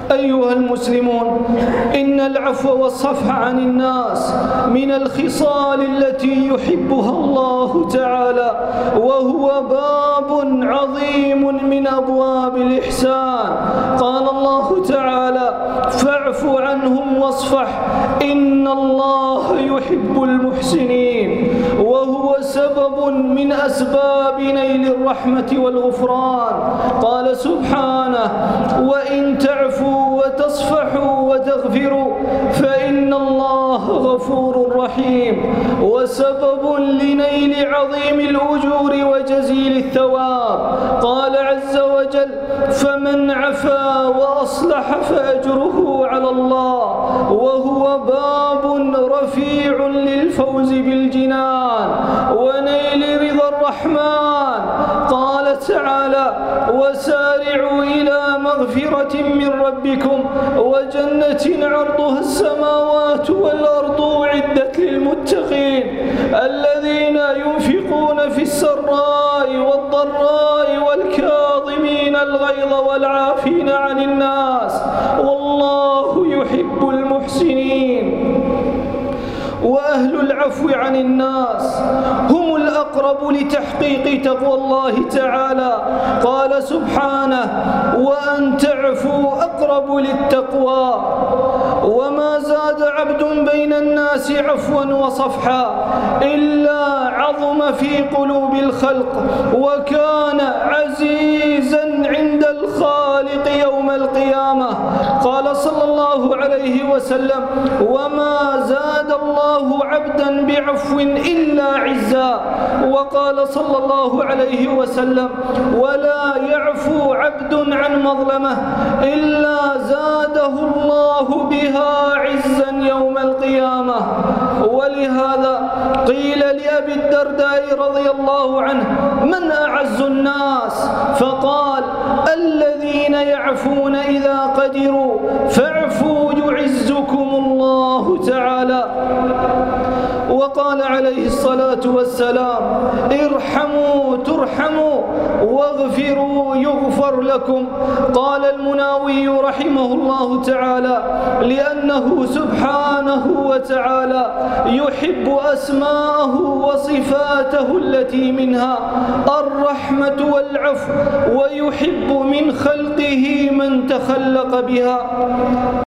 أيها المسلمون، إن العفو والصفح عن الناس من الخصال التي يحبها الله تعالى، وهو باب عظيم من أبواب الإحسان. قال الله تعالى: فاعف عنهم واصفح إن الله يحب المحسنين، وهو سبب من أسباب نيل الرحمة والغفران. قال سبحانه: وإن تعفوا وتصفحوا وتغفروا فإن الله غفور رحيم، وسبب لنيل عظيم الأجور وجزيل الثواب. قال عز وجل: فمن عفا وأصلح فأجره على الله، وهو باب رفيع للفوز بالجنان ونيل رضا الرحمن. قال تعالى: وسارعوا إلى مغفرة من ربكم وجنة عرضها السماوات والأرض أعدت للمتقين الذين ينفقون في السراء والضراء والكاظمين الغيظ والعافين عن الناس والله يحب المحسنين. وأهل العفو عن الناس هم الأقرب لتحقيق تقوى الله تعالى. قال سبحانه: وأن تعفوا أقرب للتقوى. وما زاد عبد بين الناس عفوا وصفحا إلا عظم في قلوب الخلق وكان عزيزا عند الخالق يوم القيامة. قال صلى الله عليه وسلم: وما زاد الله عبدا بعفو إلا عزا. وقال صلى الله عليه وسلم: ولا يعفو عبد عن مظلمة إلا زاده الله بها عزا يوم القيامة. ولهذا قيل لأبي الدرداء رضي الله عنه: من أعز الناس؟ فقال: الذين يعفون إذا قدروا، فاعفوا يعزكم الله تعالى. وقال عليه الصلاة والسلام: ارحموا ترحموا واغفروا يغفر لكم. قال المناوي رحمه الله تعالى: لأنه سبحانه وتعالى يحب أسماءه وصفاته التي منها الرحمة والعفو، ويحب من خلقه من تخلق بها.